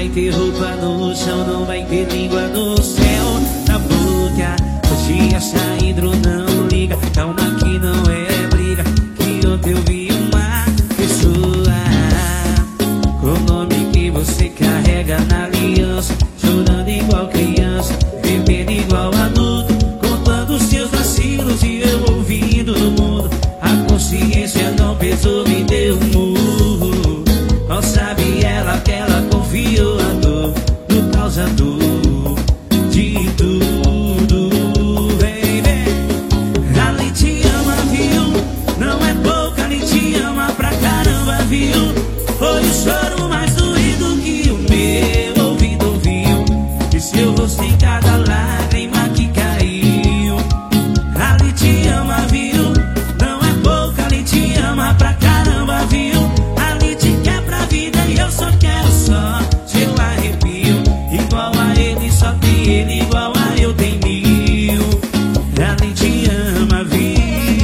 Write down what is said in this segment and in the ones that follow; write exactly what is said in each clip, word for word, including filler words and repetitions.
vai ter roupa no chão, não vai ter língua no céu, na boca. Hoje a Saídro não liga, calma que não é briga, que ontem eu vi uma pessoa com o nome que você carrega na aliança, chorando igual criança, bebendo igual adulto, contando seus vacilos e eu ouvindo no mundo. A consciência não pesou, me deu um murro. Mal sabe ela que ela confiou a dor no causador de tudo. Vem, vem. Ali te ama, viu? Não é pouca, ali te ama pra caramba, viu? Foi o choro mais doído que o meu ouvido ouviu, e seu rosto em cada lágrima que caiu. Ali te ama, viu? Não é pouca, ali te ama pra caramba, viu? Ali te quer pra vida e eu só quero só seu arrepio. Igual a ele, só tem ele, igual a eu tem mil. Ali te ama, viu?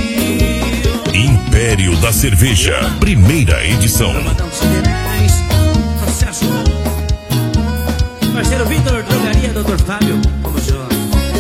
Império da Cerveja, primeira edição. Sucesso. Parceiro Vitor, drogaria, doutor Fábio. Vamos junto.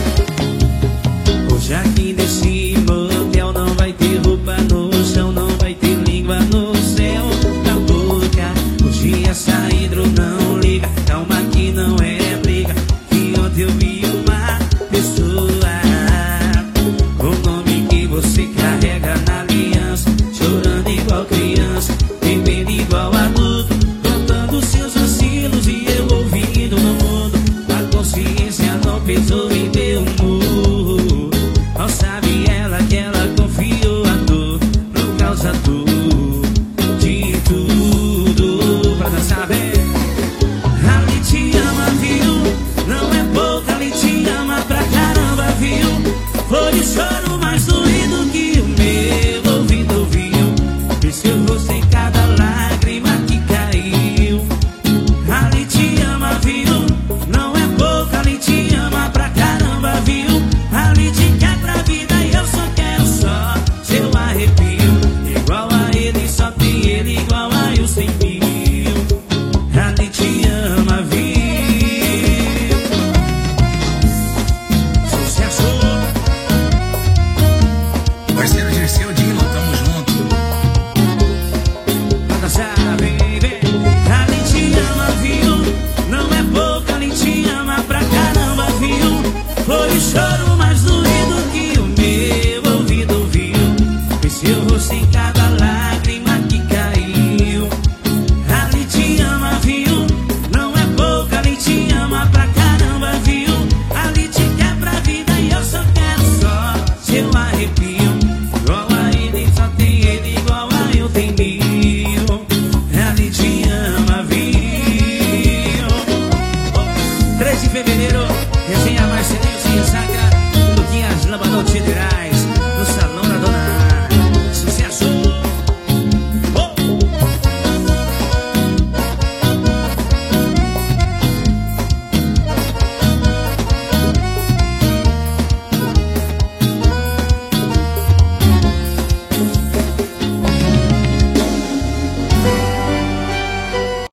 Hoje aqui nesse motel não vai ter roupa no chão, não vai ter língua no céu, na boca. Hoje a Saídro não liga, calma que não é briga, que ontem eu vi uma pessoa com o nome que você carrega na aliança, chorando igual criança, bebendo igual adulto, contando seus vacilos e eu ouvindo no mundo. A consciência não pesou, me deu um murro. Mal sabe ela que ela confiou a dor no causador de tudo. Pra dançar bem. Ali te ama, viu? Não é pouca, ali te ama pra caramba, viu? Foi o choro mais doído que o meu ouvido ouviu, e seu